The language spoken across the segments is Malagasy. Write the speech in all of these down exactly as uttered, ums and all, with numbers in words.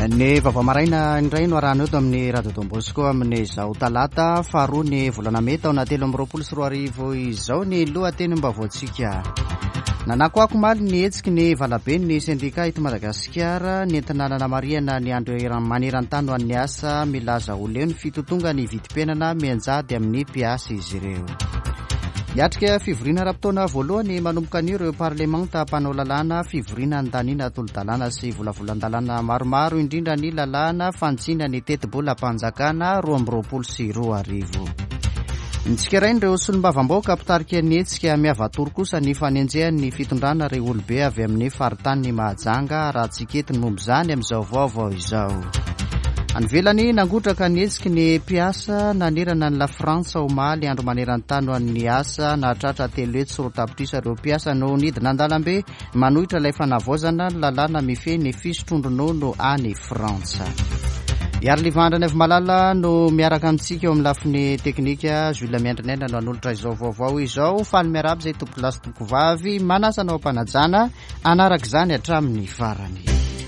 Ny vavamaraina indray no arahana eto amin'ny Radio Don Bosco amin'ny izao talata faharoa ny volana May taona telo amby roapolo sy roa arivo izao ny lohateny mba voantsika. Nanakoako maly ny hetsiky ny valabe ny sendika eto Madagasikara ny entinanana mariana ny andro maneran-tany ho an'ny asa milaza ho leo ny fitotonga ny vidim-piainana mianjady amin'ny mpiasa izy ireo. Hiatrika fivoriana ra-potoana voalohany manomboka an'ireo parlemanta mpanao lalàna fivoriana andaniana tolo-dalàna sy volavolan-dalàna maromaro indrindra ny lalàna fantsina ny teti-bola mpanjakana roa amby roapolo sy roa arivo. Nitsikarain'ireo solombavam-baoka mpitarika ny hetsika miavatory kosa ny fanenjehan'ny fitondrana ireo olobe avy amin'ny faritany Mahajanga raha tsikety ny mombo izany amin'izao vaovao izao. Anvelany nangotraka ny hetsiky ny mpiasa nanerana ny La Frantsa omaly andro maneran-tany ho an'ny asa nahatratra telo hetsy sy roa tapitrisa ireo mpiasa no nidina an-dalambe manohitra ilay fanavaozana ny lalàna mifehy fisotrondronono any Frantsa. Iary Livandrana avy malala no miaraka amintsika eo amin'ny lafiny teknika Jules Miandrinena no anolotra izao vaovao izao faly miaraba izay tompo lasy tompo vavy manasana ao ampanajana anaraka izany hatramin'ny farany.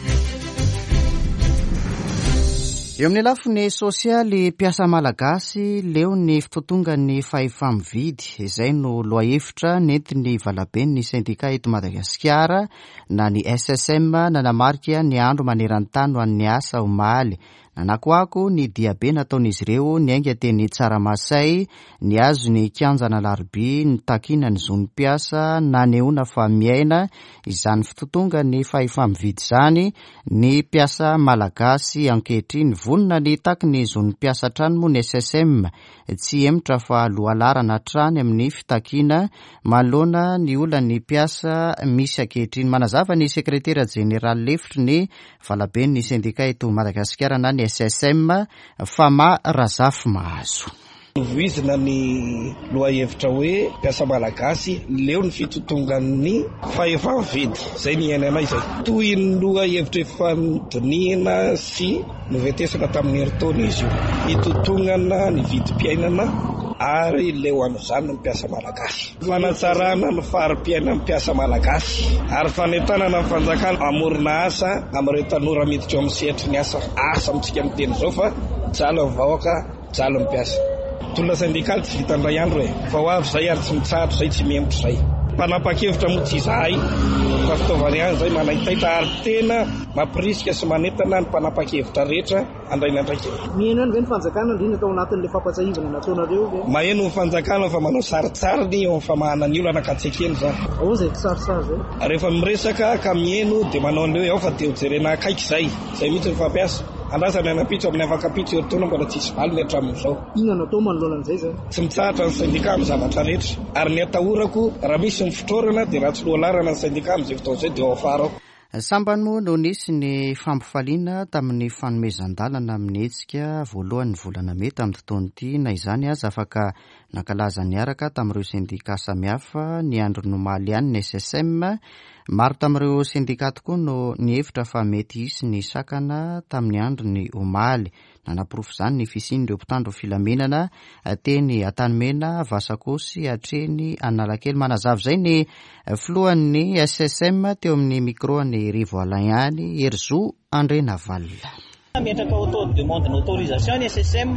Eo amin'ny lafiny sosialy mpiasa malagasy leo ny fitotongan'ny fahefa-mividy izay no loahevitra nentin'ny valaben'ny sendika eto Madagasikara na ny S S M nanamarika ny andro maneran-tany ho an'ny asa omaly. Nanakoako ny diabe nataon'izy ireo ny ainga teny Tsaramasay ny azo ny kianjana larby ny takina ny zonim-piasa na nehoana fa miaina izany fitotonga ny fahefa-mividy izany ny mpiasa malagasy ankehitriny vonona ny taky ny zonim-piasa trano moa ny S S M tsy emotra fa lohalarana trany amin'ny fitakiana malona ny olany mpiasa misy ankehitriny. Manazava ny sekretera jeneraly lefitry ny valaben'ny sendika eto Madagasikara na ny S S M Fama Razafy Mahazo. Voizina ny loahevitra hoe mpiasa malagasy leo ny fitotongan'ny fahefa-mividy izay ny iainana izay toy ny lohahevitra fandiniana sy novetesana tamin'ny heritaona izy io hitotongana ny vidim-piainana ary leo an'izany ny mpiasa malagasy fanatsarana ny fari-piainana mpiasa malagasy ary fanentanana ny fanjakana amorona asa amin'ireo tanora miditra eo amin'ny sehatry ny asa asa amintsika miteny izao fa jalo ny vahoaka jalo ny mpiasa tolona sindikaly tsy vitandray andro e fa ho avy izay ary tsy mitsahatra izay tsy mihemotra izay mpanapa-kevitra moa tsy izahay fa fitaovany ihany izay manahitaita ary tena mampirisika sy manentana ny mpanapa-kevitra rehetra andraina andraika. Mihaino ihany ve ny fanjakana indrindra tao anatin'ilay fampatsahivana nataonareo ve? Maheno ny fanjakana fa manao saritsariny eo amin'ny famahana ny olana katsekeny izany. Ao izay sarisary izay? Rehefa miresaka ka mihaino dia manao an'ileo ao fa dia hojerena akaiky izay izay mihitsy ny fampiasa. Andrasany anapitso amin'ny afakapitso heritaona mbola tsisy valiny hatramin'izao. Inona natao manoloana an'izay izay? Tsy mitsahatra ny sindika amin'ny zavatra rehetra ary ny atahorako raha misy ny fitrorana dia raha tsy lohalarana ny sindika amin'izay fotoana izay dia ao afara ao. Sambany moa no nisy ny fampifaliana tamin'ny fanomezan-dalana amin'ny hetsika voalohan'ny volana May tamin'ny fotoana ity na izany aza afaka nankalaza niaraka tamin'ireo sendika samihafa ny andro nomaly ihany ny S S M. Maro tamin'ireo sendika tokoa no nihevitra fa mety hisy ny sakana tamin'ny andro ny omaly. Nanapirofo izany ny fisian'ireo mpitandro filamenana teny Antanimena, Vasakosy, Atreny, Analakely. Manazava izay ny filohan'ny S S M teo amin'ny micro ny Rivo Alaihany, Herzo Andrena Valila. Miatraka auto demande d'autorisation ny S S M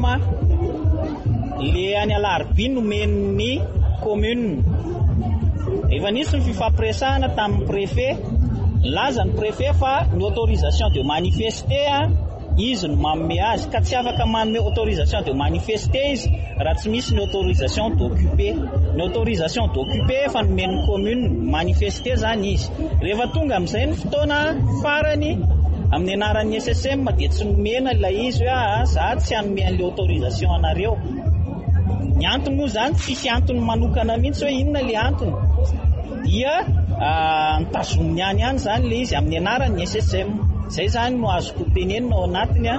le any Alarby nomen'ny commune. Efa nisy ny fifampiresahana tamin'ny préfet, laza ny préfet fa ny autorisation de manifester izy no manome azy ka tsy afaka manome autorisation de manifester izy raha tsy misy ny autorisation d'occuper. Ny autorisation d'occuper fa nomen'ny commune manifester zany izy. Rehefa tonga amin'izay ny fotoana farany amin'ny anaran'ny S S M dia tsy nomena ilay izy hoe za tsy hanome an'ilay autorisation anareo. Ny antony moa zany tsisy antony manokana mihitsy hoe inona ilay antony dia nitazominy ihany ihany zany ilay izy amin'ny anaran'ny S S M. Zay zany no azoko tenenina ao anatiny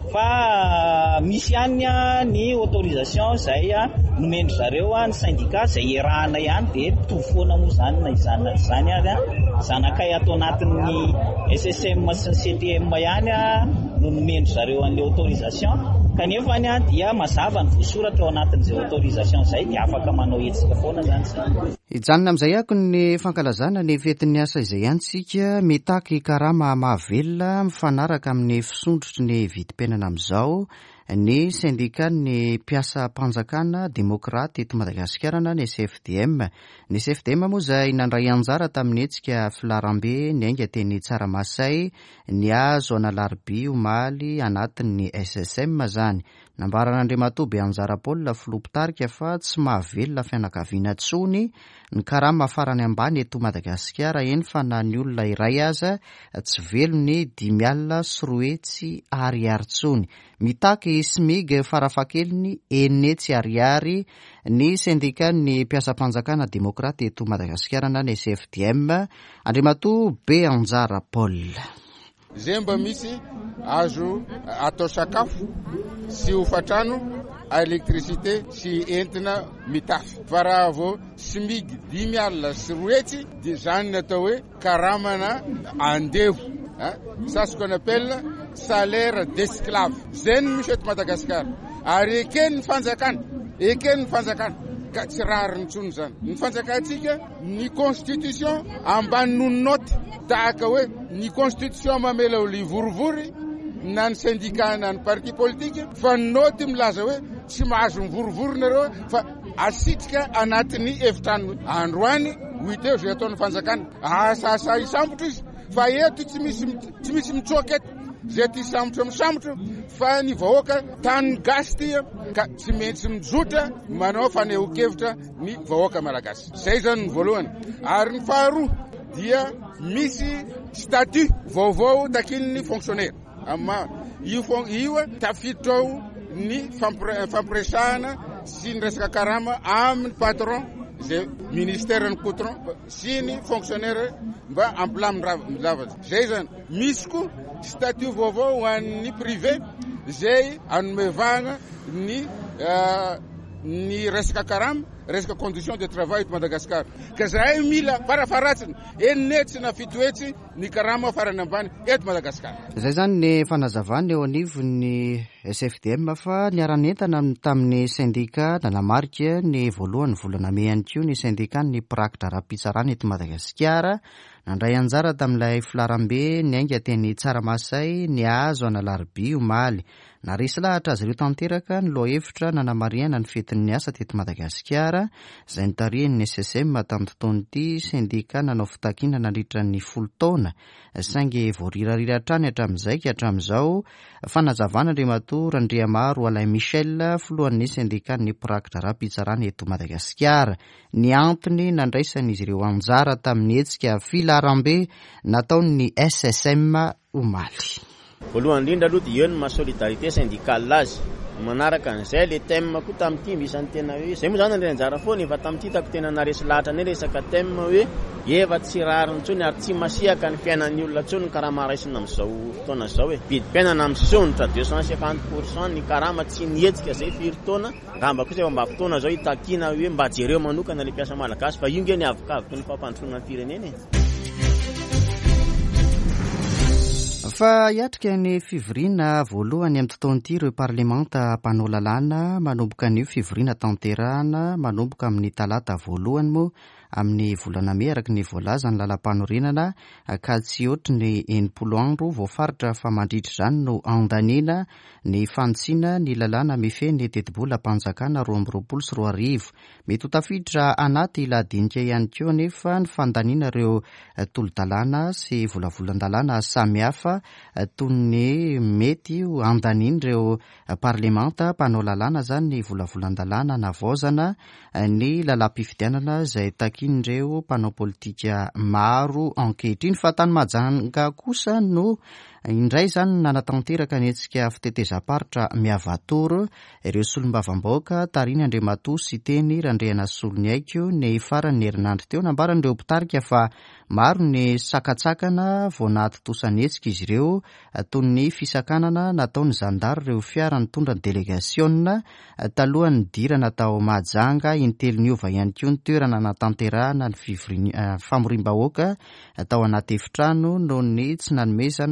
fa misy ihany ny autorisation izay nomendry zareo ny syndicat izay iarahana ihany dia mitovy foana moa zany na izany izany ary zanakay atao anatin'ny S S M sy ny C T M ihany no nomeno zareo an'le autorisation kanefa ny a dia mazava ny voasoratra ao anatin'izay autorisation izay dia afaka manao etsika foana zany zay. Hijanona amin'izay ako ny fankalazana ny fetin'ny asa izay antsika mitaky karama mahavelona mifanaraka amin'ny fisondrotry ny vidim-piainana amin'izao ny sendika ny mpiasa mpanjakana demokraty eto Madagasikara na ny S F D M. Ny S F D M moa izay nandray anjara tamin'ny hetsika filarambe ny ainga teny Tsaramasay ny azo analarby omaly anatin'ny S S M zany. Nambaran'Andriamatoa Beanjara Paul filopitarika fa tsy mahavelona fianakaviana tsony ny karama farany ambany eto Madagasikara eny fa na ny olona iray aza tsy velony dimy alina sy roa hetsy ariary tsony. Mitaky smig farafakeliny enetsy ariary ny sendika ny mpiasa-mpanjakana demokraty eto Madagasikara na ny S F D M. Andriamatoa Beanjara Paul. Zay mba misy azo atao sakafo sy hofatrano elektricité sy entina mitafy fa raha vao smig dimy alina sy roa hetsy dia zany natao hoe karamana andevo. Ça ce qu'on appelle salaire d'esclave. Zay no misy eto Madagasikara ary ekeny ny fanjakana ekeny ny fanjakana ka tsy rariny ntsony zany. Ny fanjakantsika ny constitution ambany nononoty tahaka hoe ny constitution mamela oli vorovory na ny syndicat na ny parti politique fa noty milaza hoe tsy mahazo mivorovory nareo fa asitrika anatin'ny efitrano androany huit heures zay ataon'ny fanjakana asasa isambotro izy fa eto tsy misy tsy misy mitsoaka eto zay ty sambotra misambotro fa ny vahoaka tany gasy ty ka tsy maintsy mijotra manao fanehoan-kevitra ny vahoaka malagasy. Zay zany ny voalohany. Ary ny faharoa dia misy statut vaovao takin'ny fonctionnaire. Ama io io tafiditra ao ny fampiresahana sy ny resaka karama amin'ny patron zay ministère ny coutron sy ny fonctionnaire mba ampilaminy lavatra. Zay zany misy koa statut vaovao ho an'ny privé zay anomevana ny ny resaka karama resaka condition de travail eto Madagasikara. Ka zahay mila farafaratsiny enetsy na fito hetsy ny karama farany ambany eto Madagasikara. Zay zany ny fanazavany eo anivon'ny S F D M fa niaranentana tamin'ny sendika nanamarika ny voalohany volana May ihany koa ny sendika ny prakitra ra-pitsarana eto Madagasikara nandray anjara tamin'ilay filarambe ny ainga teny Tsaramasay ny azo analarby omaly. Narisy lahatra azy ireo tanteraka ny lohahevitra nanamariana ny fetin'ny asa teto Madagasikara izay nitarihan'ny S S M tamin'ny fotoan'ity sendika nanao fitakiana nandritra ny folo taona saingy voarirarira hatrany hatramin'izay ka hatramin'izao fanazavana Andriamatoa Randriamaro Alain Michel filohan'ny sendika ny prakitra ra-pitsarana eto Madagasikara. Ny antony nandraisan'izy ireo anjara tamin'ny hetsika filarambe nataon'ny S S M omaly. Voalohany indrindra aloha dia eo ny mahasolidarité syndicale azy manaraka an'izay le thème koa tamin'ity misy tena hoe zay moa zany ny anjara foana efa tamin'ity tako tena naresy lahatra ny resaka thème hoe efa tsy rariny ntsony ary tsy masiaka ny fiainan'ny olona ntsony ny karama raisina amin'izao fotoana zao hoe vidim-piainana amin'nisonitra deux cent cinquante pourcent ny karama tsy nihetsika zay firy taona ngamba kosa efa mba fotoana zao hitakiana hoe mba jereo manokana le mpiasa malagasy fa io nge ny avokavoky ny fampandrosoana ny firenena. Fa hiatrika ny fivoriana voalohany amin'ny tontolo ireo parlemanta mpanao lalàna manomboka an'io fivoriana tanterahana manomboka amin'ny talata voalohany moa amin'ny volana May araka ny voalaza ny lalam-panorenana ka tsy ohatry ny enimpolo andro voafaritra fa mandritra izany no andaniana ny fantsiana ny lalàna mifeny teti-bola-panjakana roa amby roapolo sy roa arivo. Mety ho tafiditra anaty lahadinika ihany koa nefa ny fandaniana ireo tolo-dalàna sy volavolan-dalàna samihafa toy ny mety ho andaniana ireo parlemanta mpanao lalàna zany ny volavolan-dalàna navaozana ny lalam-pifidianana izay takin'ireo mpanao politika maro ankehitriny fa tany Mahajanga kosa no indray zany nanatanteraka ny hetsika fitetezam-paritra miavatoro ireo solombavam-bahoaka tariny Andriamatoa sy teny Randriana Solony Aiko ny faran'ny herinandro teo nambaran'ireo mpitarika fa maro ny sakatsakana vao nahatotosany hetsika izy ireo toy ny fisakanana nataon'ny zandary ireo fiara nitondra ny delegasiona talohan'ny dira natao Mahajanga intelo ny ova ihany koa ny toerana natanterahana ny famoriam-bahoaka tao anaty efitrano noho ny tsy nanomezana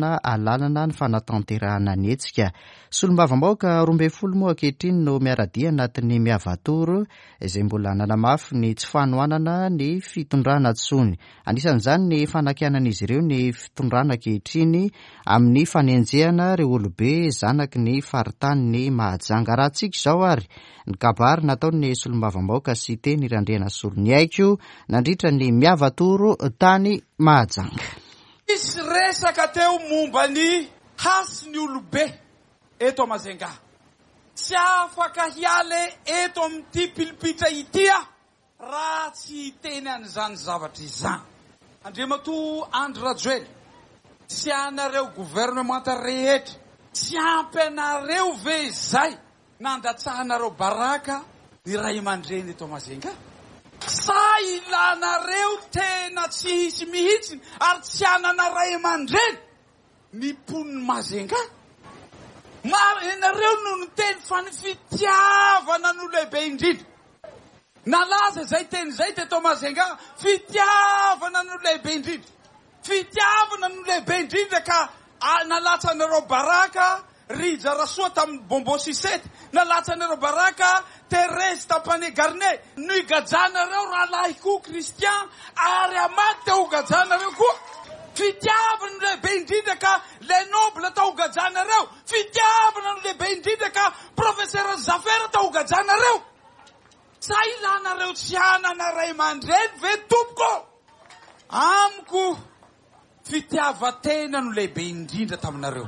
lalana ny fanatanterahana ny hetsika. Solombavambaoka roa ambin'ny folo moa ankehitriny no miaradia anatin'ny miavatoro izay mbola nanamafy ny tsy fanohanana ny fitondrana tsony. Anisan'izany ny fanakianan'izy ireo ny fitondrana ankehitriny amin'ny fanenjehana ireo olobe zanaky ny faritany ny Mahajanga. Raha tsika izao ary ny kabary nataony solombavambaoka sy teny irandrena solony aiko nandritra ny miavatoro tany Mahajanga. Isy resaka teo momba ny hasy ny olobe eto Mazenga. Tsy afaka hiale eto amin'ity pilipitra itya raha tsy teny an'izany zavatra izany. Andriamatoa Andry Rajoelina, tsy anareo gouvernemanta rehetra, tsy ampy anareo ve izay nandatsahanareo baraka ny ray aman-dreny eto Mazenga? Sa ilanareo tena tsy hisy mihitsy ary tsy anana ray aman-dreny ny poniny Mazenga? Ianareo no ny teny fa ny fitiavana no lehibe indrindra. Nalaza zay teny zay teto Mazenga, fitiavana no lehibe indrindra. Fitiavana no lehibe indrindra ka nalatsanareo baraka Rija Rasoa tamin'ny Bombo Sisety, nalatsanareo baraka Thérèse Tampane Garnier, nigajanareo rahalahy koa Christian ary amaty teo gajanareo koa. Fitiavana no lehibe indrindra ka Lenoble tao gajanareo. Fitiavana no lehibe indrindra ka professeur Zafera tao gajanareo. Sa ilanareo tsy anana ray aman-dreny ve tompoko? Amiko fitiavatena no lehibe indrindra taminareo.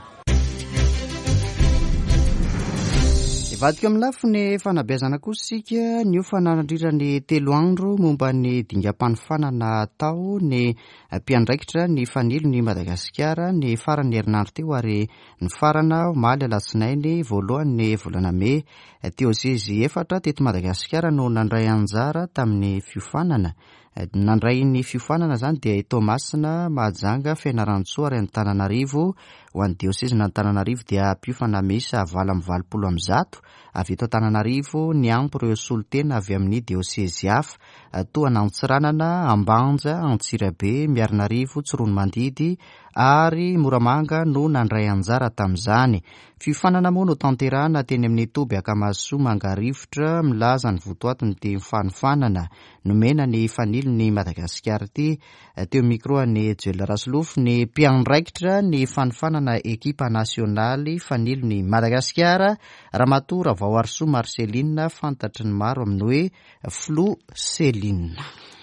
Ivadika amin'ny lafiny fanabeazana kosa sika ny ofananandritra ny telo andro momba ny dingam-panofanana tao ny mpiandraikitra ny fanilo ny Madagasikara ny farany herinandro teo ary ny farana omaly alatsinainy voalohany volana May teo Sezy efatra teto Madagasikara no nandray anjara tamin'ny fiofanana. Nandray ny fiofanana zany dia Tomasina Mahajanga Fianarantsoa ary Antananarivo ho an'ny diosezina Antananarivo dia mpiofana misa valo amby valopolo amby zato avy eto Antananarivo ny ampy ireo solotena avy amin'ny dioseze hafa toa Nantsiranana, Ambanja, Antsirabe, Miarinarivo, Tsironomandidy ary Moramanga no nandray anjara tamin'izany. Fiofanana moa no tanterahana teny amin'ny Toby Akamaso Mangarivotra milaza ny votoatiny ty fanofanana nomena ny fanilo ny Madagasikara ty teo mikroany Joel Raslofo ny mpiandraikitra ny fanofanana ekipa nasionaly fanilo ny Madagasikara Ramatora Vaoarso Marceline fantatry ny maro amin'ny hoe Flo Celine.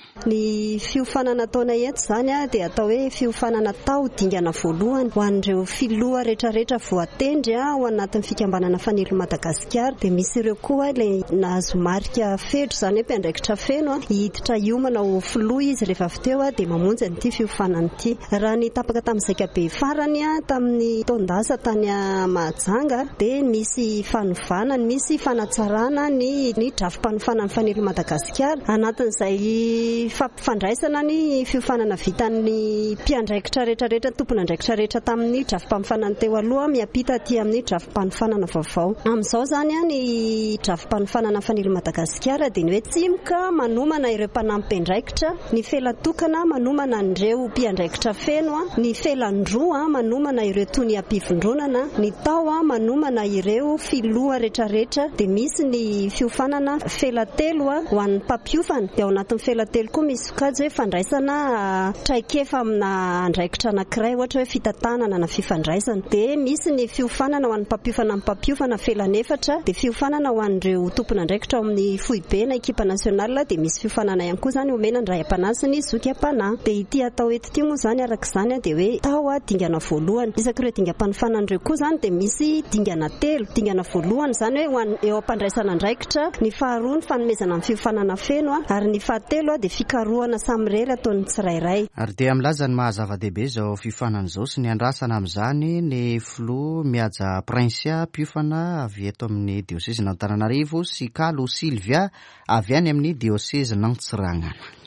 Ny fiofanana taona eto zany a dia atao hoe fiofanana tao dingana voalohany ho an'ireo filoha rehetrarehetra voatendry a ao anatin'ny fikambanana fanilo Madagasikara. Dia misy ireo koa ilay nahazo marika fedro zany hoe mpiandraikitra feno a hiditra hiomana ho filoha izy rehefa avy teo a dia mamonjy an'ity fiofanana ity. Raha ny tapaka tamin'ny Zakabe farany a tamin'ny taondasa tany Mahajanga dia misy fanovana, misy fanatsarana ny ny drafim-panofanana fanilo Madagasikara anatin'izay fampifandraisana ny fiofanana vitan'ny mpiandraikitra rehetrarehetra tompon'andraikitra rehetra tamin'ny drafim-panofanana teo aloha miampita aty amin'ny drafim-panofanana vaovao. Amin'izao zany a ny drafim-panofanana fanilo Madagasikara dia ny hoe tsimoka manomana ireo mpanampy-andraikitra, ny felatokana manomana ireo mpiandraikitra feno a, ny felandroa manomana ireo tony ampivondronana, ny tao a manomana ireo filoha rehetrarehetra, dia misy ny fiofanana felatelo a ho an'ny mpampiofana dia ao anatin'ny felatelo koa misy sokajy hoe fandraisana traikefa amina andraikitra anankiray ohatra hoe fitantanana na fifandraisana. Dia misy ny fiofanana ho an'ny mpampiofana amin'ny mpampiofana felanefatra, dia fiofanana ho an'ireo tompon'andraikitra ao amin'ny foibe na ekipa nasionalina, dia misy fiofanana ihany koa zany omena ny ray am-panahy sy ny zoky am-panahy. Dia ity atao eto ity moa zany araka izany dia hoe tao a dingana voalohany. Isaky ireo dingam-panofanan'ireo koa zany dia misy dingana telo. Dingana voalohany zany hoe eo am-pandraisana andraikitra, ny faharoa ny fanomezana amin'ny fiofanana feno a, ary ny fahatelo a dia fikarohana samy rery ataon'ny tsirairay. Ary dia milaza ny mahazava-dehibe izao fiofanana izao sy ny andrasana amin'izany ny Flo Mihaja Prinsia mpiofana avy eto amin'ny diosezina Antananarivo sy Kalo Silvia avy any amin'ny diosezina Antsiranana.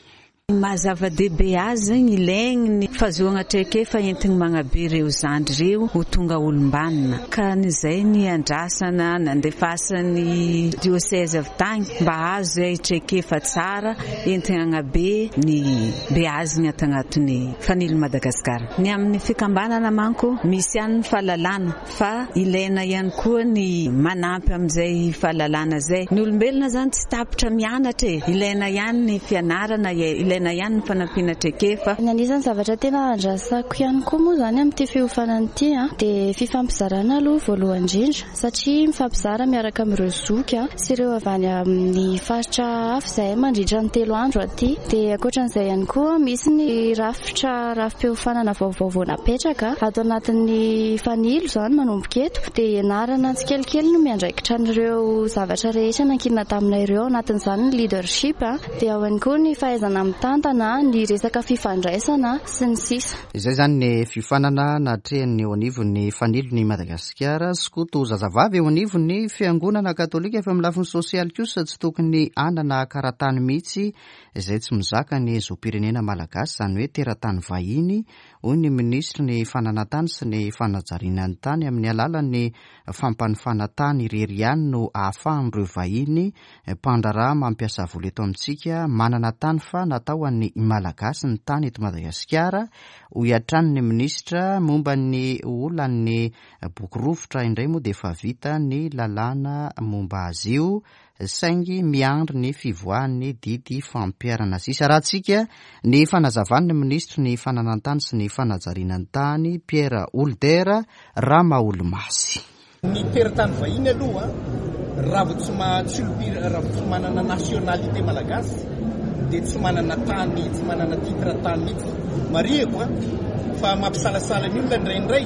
Mazava-dehibe azy zany ilaigny ny fahazoana traikefa entigny magnabe ireo zandry ireo ho tonga olombanina ka nizay ny andrasana nandefasany diocèse avy tany mba azo ay traikefa tsara entigny agnabe ny beaziny ato agnatin'ny fanilo Madagasikara. Ny amin'ny fikambanana manko misy ihany ny fahalalana fa ilaina ihany koa ny manampy amin'izay fahalalana zay. Ny olombelona zany tsy tapitra mianatra e, ilaina ihany ny fianarana, ilaina ihany ny fanampiana traikefa. Ny anisan'ny zavatra tena andrasako ihany koa moa zany amin'ity fiofanana ity a dia fifampizarana aloha voalohany indrindra satria mifampizara miaraka amin'ireo zoky a sy ireo avy any amin'ny faritra hafa izay mandritra ny telo andro aty. Dia ankoatran'izay ihany koa misy ny rafitra rafim-piofanana vaovaovao napetraka ato anatin'ny fanilo zany manomboka eto dia ianarana tsikelikely no miandraikitra an'ireo zavatra rehetra nankina taminay ireo anatin'izany ny leadership a dia ao ihany koa ny fahaizana mitantana, ny resaka fifandraisana sy ny sisa. Izay zany ny fifanana natrehan'ny eo anivon'ny fanilon'ny Madagasikara skoto zazavavy eo anivon'ny fiangonana katolika efa amin'ny lafiny sosialy kosa tsy tokony anana karatany mihitsy izay tsy mizaka ny zom-pirenena malagasy zany hoe teratany vahiny. Hoy ny ministra ny fananantany sy ny fanajariana ny tany amin'ny alalan'ny fampanofana tany irery ihany no ahafahan'ireo vahiny mpandraraha mampiasa vola eto amintsika manana tany fa natao an'ny malagasy ny tany eto Madagasikara. Ho iatran'ny ministra momba ny olan'ny boky rovitra indray moa dia efa vita ny lalàna momba azy io saingy miandry ny fivoahan'ny didy fampiarana sisa. Raha tsika ny fanazavan'ny ministra ny fananantany sy ny fanajariana ny tany Pierre Oldera Ramaolomasy. Ny teratany vahiny aloha raha tsy tsy manana nationalité malagasy dia tsy manana tany, tsy manana titre tany mihitsy. Mariako fa mampisalasala ny olona indraindray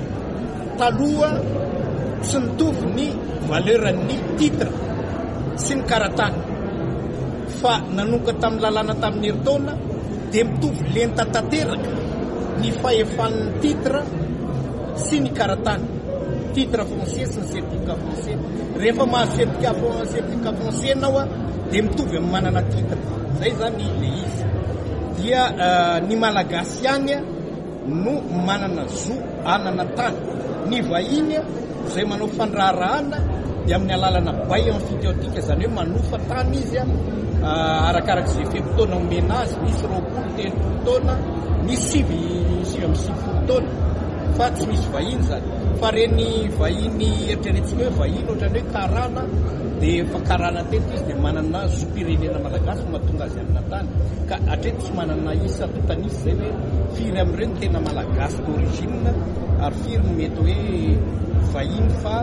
taloha tsy mitovy ny valeuran'ny titre sy ny karatany fa nanomboka tamin'ny lalàna tamin'ny herintaona dia mitovy lenta tanteraka ny fahefan'ny titre sy ny karatany, titre foncier sy ny certificat foncier. Rehefa mahazo certificat foncier ianao dia mitovy amin'ny manana titre. Zay zany le izy. Dia ny malagasy ihany no manana zo anana tany. Ny vahiny izay manao fandraharahana dia amin'ny alalana bay amfidiotika zany hoe manofa tany izy arakaraka izay fempotoana omena azy, misy roapolo telopolo taona, misy sivy sivy amin'ny sivifolo taona fa tsy misy vahiny zany. Fa reny vahiny eritreretintsika hoe vahiny ohatrany hoe karana dia efa karana teto izy dia manana zo-pirenena malagasy mahatonga azy amina tany ka hatreto tsy manana isa totanisy zay hoe firy amin'ireny tena malagasy d'origine ary firy no mety hoe vahiny fa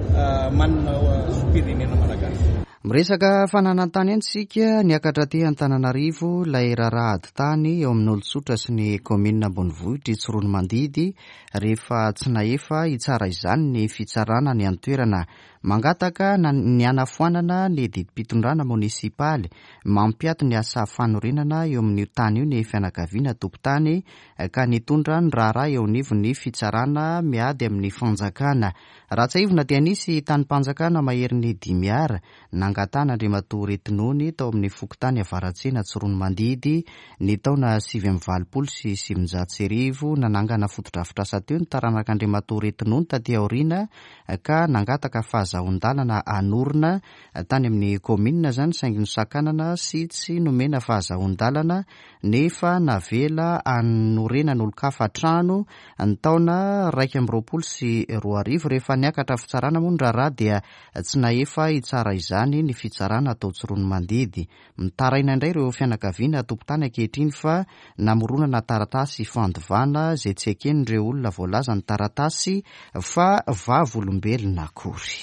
manana zo-pirenena malagasy. Miresaka fananantany antsika niakatra aty Antananarivo ilay rarahady tany eo amin'ny olon-tsotra sy ny komina Ambonivohitra Tsirony Mandidy rehefa tsy nahefa hitsara izany ny fitsarana ny antoerana mangataka ny anafoanana ny didim-pitondrana munisipaly mampiato ny asa fanorenana eo amin'ny tany io ny fianakaviana tompon-tany ka nitondra ny raharaha eo anivon'ny fitsarana miady amin'ny fanjakana. Ratsaivona dia nisy tany-panjakana maherin'ny dimy ara nangatana Andriamatoa Retinony tao amin'ny fokontany avaratsena Tsirony Mandidy ny taona sivy amby valopolo sy sivinjato sy arivo nanangana fotodrafitrasa teo ny taranaka Andriamatoa Retinony taty aoriana ka nangataka fahazahon-dalana anorina tany amin'ny komina zany saingy nisakanana sy tsy nomena fahazahon-dalana nefa navela anorenana olo-kafa trano ny taona raika amby roapolo sy roa arivo rehefa niakatra fitsarana moa ny raharaha dia tsy nahefa hitsara izany ny fitsarana atao Tsirony Mandidy. Mitaraina indray ireo fianakaviana tompon-tany ankehitriny fa namoronana taratasy fandovana izay tsy eken'ireo olona voalaza ny taratasy fa vavolombelona akory.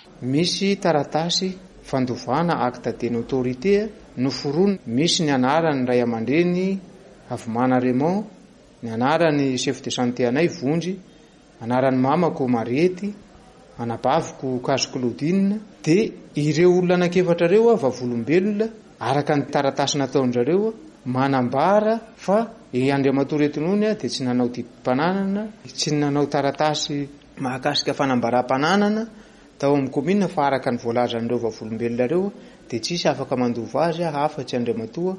Misy taratasy fandovana acte de notorité noforonina, misy ny anarany Ray Aman-dreny Avomana Raymond, ny anarany chef de santé anay Vondry, anarany mamako Mariety, anabaviko Kazo Claudine, dia ireo olona anakefatra reo vavolombelona araka ny taratasy nataondrareo manambara fa i Andriamatoa Retinony dia tsy nanao didim-pananana, tsy nanao taratasy mahakasika fanambaram-pananana tao amin'ny komina fa araka ny voalazan'ireo vavolombelona reo dia tsisy afaka mandova azy afa-tsy Andriamatoa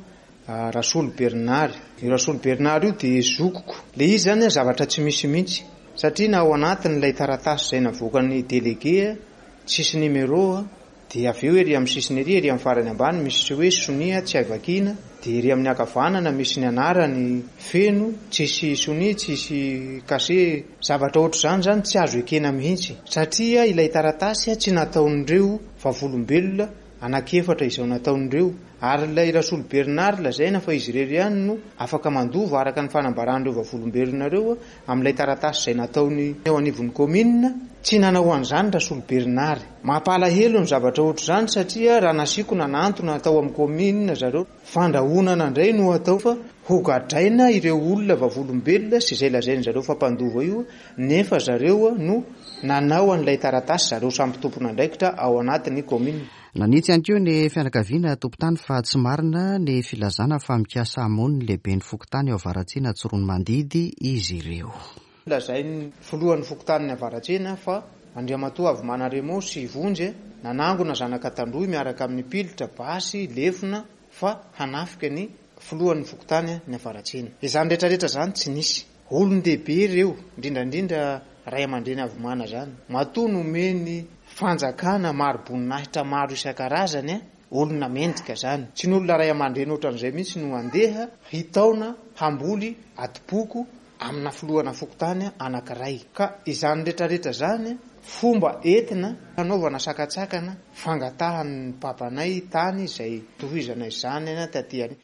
Rasolo Bernard. I Rasolo Bernard io dia zokoko. Le izy zany zavatra tsy misy mihitsy satria na ao anatin'ilay taratasy izay navokany délégué tsisy numéro dia avy eo ery amin'ny sisiny ery ery amin'ny farany ambany misy hoe sonia tsy avakiana, dia ery amin'ny akavanana misy ny anarany feno tsisy sonia tsisy kase. Zavatra ohatr' izany zany tsy azo ekena mihitsy satria ilay taratasy tsy nataon'ireo vavolombelona anankiefatra izao nataon'ireo. Ary ilay Rasolo Bernard lazaina fa izy irery ihany no afaka mandova araka ny fanambaran'ireo vavolombelona ireo amin'ilay taratasy izay nataony eo anivon'ny commune. Tsy nanao an'izany Rasolo Bernard. Mampalahelo ny zavatra ohatr' izany satria raha nasiko nanantona atao amin'ny commune zareo fandrahonana indray no atao fa hogadraina ireo olona vavolombelona sy izay lazainy zareo fampandova io, nefa zareo no nanao an'ilay taratasy zareo samy tompona andraikitra ao anatin'ny commune. Nanitsy ihany koa ny fianakaviana tompon-tany fa tsy marina ny filazana fa mikasa hamono ny lehibe ny fokontany ao Avaratsina Tsorony Mandidy izy ireo. Lazainy filohan'ny fokontany Avaratsina fa Andriamatoa avy Manaremo sy Vonjy nanangona zanaka Tandroy miaraka amin'ny pilitra basy lefona fa hanafika ny filohan'ny fokontany ny Avaratsina. Izany rehetrarehetra zany tsy nisy. Olon-dehibe ireo indrindrandrindra ray aman-dreny avy mana zany. Matoa nomeny fanjakana maro boninahitra maro isan-karazany, olona mendrika zany. Tsy ny olona ray aman-dreny ohatran'izay mihitsy no andeha hitaona hamboly atiboko amina filohana fokontany anankiray. Ka izany rehetrarehetra zany fomba entina hanaovana sakatsakana fangatahan'ny papanay tany izay tohizana izany ana tatyany.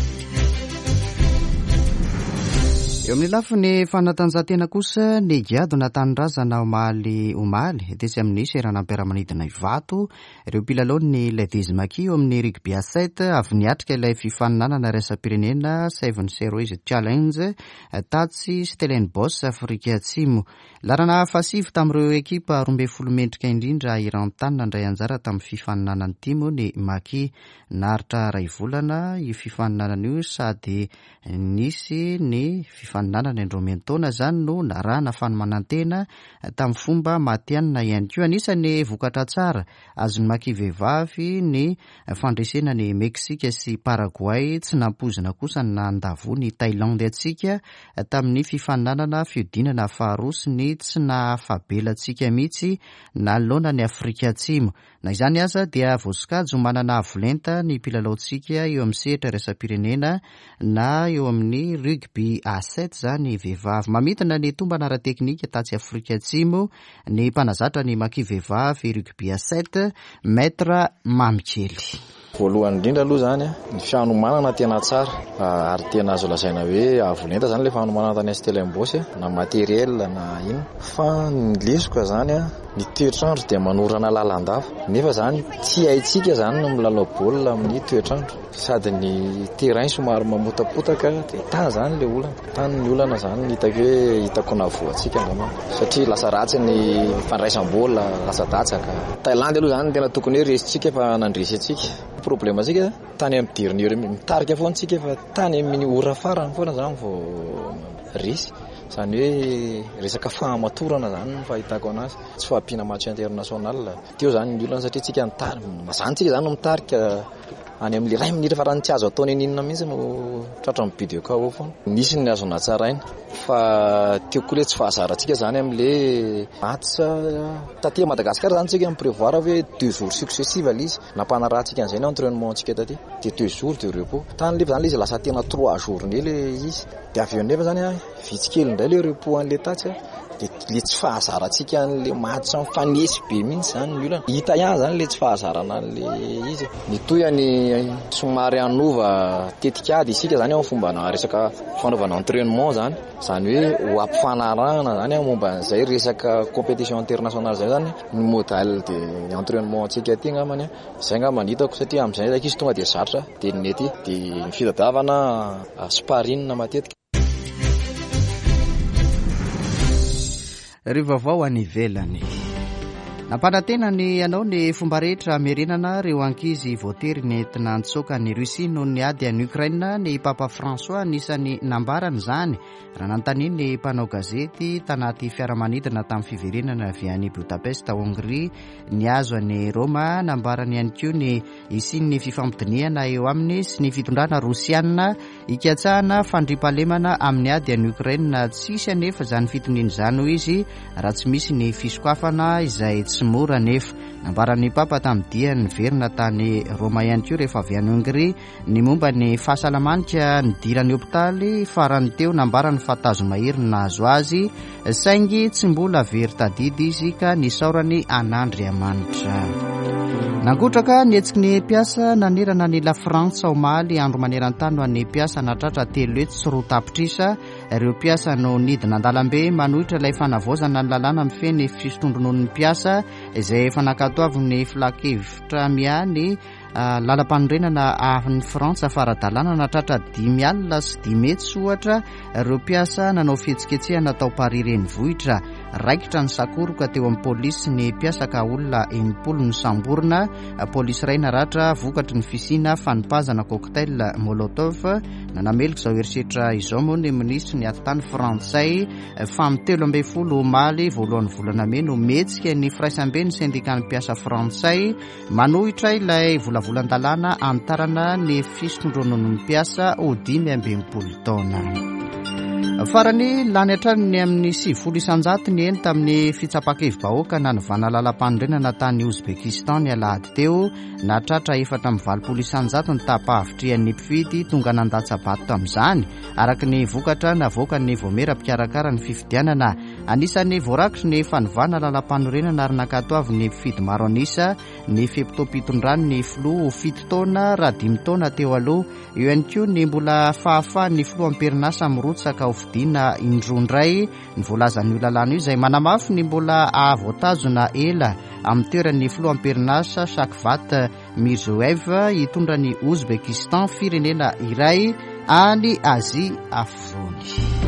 Eo amin'ny lafiny fanatanjahantena kosa ny giado natanindrazana omaly omaly desy amin'ny seranam-piaramanidina Ivato ireo mpilalao-ny Ladies Maki eo amin'ny rugby à sept avy niatrika ilay fifaninanana raisam-pirenena seven zero izy challenge tatsy Stellenbosch Afrika Atsimo. Larana fasivy tamin'ireo ekipa roa ambin'ny folo mendrika indrindra iran-tany nandray anjara tamin'ny fifaninanany timo ny Maki. Naritra ray volana io fifaninanana io sady nisy ny fifaninanana indromentona zany no narana fanomanantena tamin'ny fomba matianina ihany koa. Anisany vokatra tsara azony Maki vehivavy ny fandresena ny Meksika sy Paraguay tsy nampozina kosa nandavo ny Thailande atsika tamin'ny fifaninanana fiodinana faharoa sy ny tsy nafabelantsika mihitsy nanoloana ny Afrika Atsimo. Na izany aza dia voasikajo manana avolenta ny mpilalaontsika eo amin'ny sehatra raisam-pirenena na eo amin'ny rugby à sept zany vehivavy. Mamitana ny tomba ara-teknika tatsy Afrika Atsimo ny mpanazatra ny Maki vehivavy rugby à sept maître Mamikely. Voalohany indrindra aloha zany ny fianomanana tena tsara ary tena azo lazaina hoe avolenta zany le fianomanana tany Stellenbosch na materiel na ino fa ny lesoka zany ny toetrandro dia manorana lalandava nefa zany tsy haitsika zany no milalao baolina amin'ny toetrandro sady ny terrain somary mamotapotaka dia ta zany le olana tany ny olana zany hitako hoe hitako navoatsika angamba satria lasa ratsy ny fandraisam-bola lasa datsaka. Thailande aloha zany tena tokony hoe resitsika fa nandresy atsika. Problème tsika tany amin'ny dernier mitarika foana tsika fa tany amin'ny ora farany foana zany vao resy zany hoe resaka fahamatorana zany no fahitako anazy tsy fahampiana match international teo zany ny olana satria tsika nitary mazany tsika zany no mitarika any amin'ny ray minitra farany tsy azo ataony ninona mihitsy no tratra amin'ny video ka ao foana nisy ny azo natsaraina fa teo koa le tsy fahazarantsika zany amin'le match taty Madagasikara zany tsika miprevoir hoe deux jours successifs izy nampanarahantsika an'izay ny entraînement antsika taty de deux jours de repos tany lefa zany izy lasa tena trois journées le izy de avy eo nefa zany vitsikely indray le repos an'le tatsy de le tsy fahazarantsika an'le match fanesy be mihitsy zany ny olana hita ihany zany le tsy fahazarana an'le izy ny toyany somary anova tetikady isika zany amin'ny fomba na resaka fanaovana entraînement zany zany hoe ho ampifanarahana zany momba an'izay resaka compétition internationale zay zany ny modèle de entraînement antsika aty ngamany zay ngamba hitako satria amin'izay zay izy tonga de zatra de nety de ny fitadiavana sparring matetika. Riva vao any ivelany Nampanatenany ianao ny fomba rehetra merenana reo ankizy voatery nentina nitsoka ny Russie noho ny ady any Ukraine. Ny Papa François anisany nambarany izany raha nanontaniany ny mpanao gazety tanaty fiaramanidina tamin'ny fiverenana avy any Budapest Hongrie ny azo any Roma. Nambarany ihany koa ny isin'ny fifampidiniana eo aminy sy ny fitondrana Rosiana ikatsahana fandrimpahalemana amin'ny ady any Ukraine. Tsisy anefa izany fitoniana izany hoy izy raha tsy misy ny fisokafana izay tsy mora nefa. Nambarany Papa tamin'ny dia ny verina tany Roma ihany koa rehefa avy any Hongrie ny momba ny fahasalamanika nidirany hopitaly farany teo. Nambarany fatazo mahery ny nahazo azy saingy tsy mbola very tadidy izy ka nisaorany anandry amanitra. Nangotraka nietsiky ny mpiasa nanerana ny La Frantsa omaly andro maneran-tany ho an'ny mpiasa natratra telo etsy sy roa tapitrisa. Ireo mpiasa no nidina an-dalambe manohitra ilay fanavaozana ny lalàna mifeny fisotondronon'ny mpiasa izay efa nankatoavin'ny filakevitra miany lalam-panorenana any Frantsa fara-dalàna natratra dimy alina sy dimy etsy ohatra. Ireo mpiasa nanao fihetsiketsehana tao Paris renivohitra. Raikitra ny sakoroka teo amin'ny polisy ny mpiasa ka olona enimpolo ny samborina. Polisy iray naratra vokatry ny fisina fanopazana cocktail molotov. Nanamelika izao herisetra izao moa ny ministry ny atitany frantsay fa amin'ny telo ambin'ny folo omaly voalohan'ny volana May no mihetsika ny firaisambe ny syndicat ny mpiasa frantsay manohitra ilay volavolan-dalàna anitarana ny fisotondronon'ny mpiasa ho dimy ambin'ny-polo taona. Farany lany hatrany amin'ny sivifolo isanjato ny eny tamin'ny fitsapakevim-bahoaka nanovana lalam-panorenana tany Ouzbekistan ny alahady teo. Natratra efatra amin'ny valopolo isanjato ny tapa-avitrian'ny mpifidy tonga nandatsabato tamin'izany araka ny vokatra navoaka ny voamera-pikarakara ny fifidianana. Anisan'ny voarakitry ny fanovana lalam-panorenana ary nankatoavy ny mpifidy maro anisa ny fepitopitony ny filoha ho fito taona raha dimy taona teo aloha. Eo ihany koa ny mbola fahafahan'ny filoha amperinasa mirotsaka ho fidina indroandray. Ny voalazan'io lalàna io izay manamafy ny mbola ahavoatazona ela amin'ny toeran'ny filoha amperinasa Shakvat Mirzoev hitondra ny Ouzbekistan firenena iray any Azia afovoany.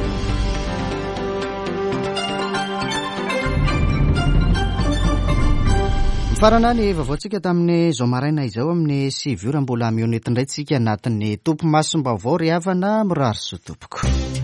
Farana ny vaovaontsika tamin'ny zao maraina izao amin'ny sivy ora mbola mionetindray tsika anatin'ny tompo masom-baovao ry havana mirary sotompoko.